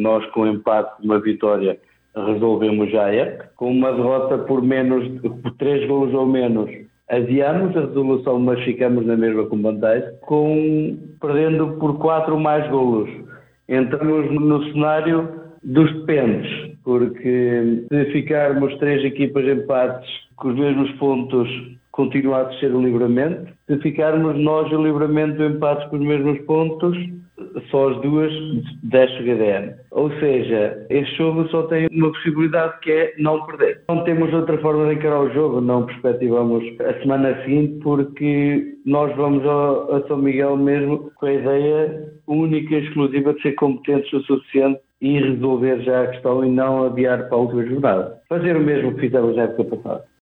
nós com empate, uma vitória, resolvemos já a época. Com uma derrota por 3 golos ou menos, adiamos a resolução, mas ficamos na mesma com vantagem. Perdendo por 4 ou mais golos, entramos no cenário dos dependes, porque se ficarmos 3 equipas empates com os mesmos pontos, continua a ser o Livramento. Se ficarmos nós o Livramento empates com os mesmos pontos, só as duas desce o GDN. Ou seja, este jogo só tem uma possibilidade, que é não perder. Não temos outra forma de encarar o jogo, não perspectivamos a semana seguinte, porque nós vamos a São Miguel mesmo com a ideia única e exclusiva de ser competentes o suficiente e resolver já a questão e não adiar para a última jornada. Fazer o mesmo que fizemos na época passada.